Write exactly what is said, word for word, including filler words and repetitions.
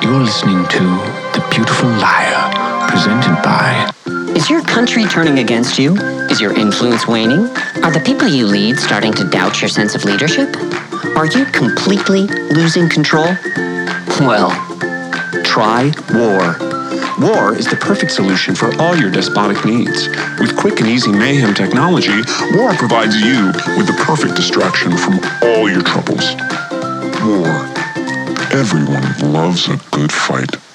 You're listening to The Beautiful Liar, presented by... Is your country turning against you? Is your influence waning? Are the people you lead starting to doubt your sense of leadership? Are you completely losing control? Well, try war. War is the perfect solution for all your despotic needs. With quick and easy mayhem technology, war provides you with the perfect distraction from all your troubles. War. Everyone loves a good fight.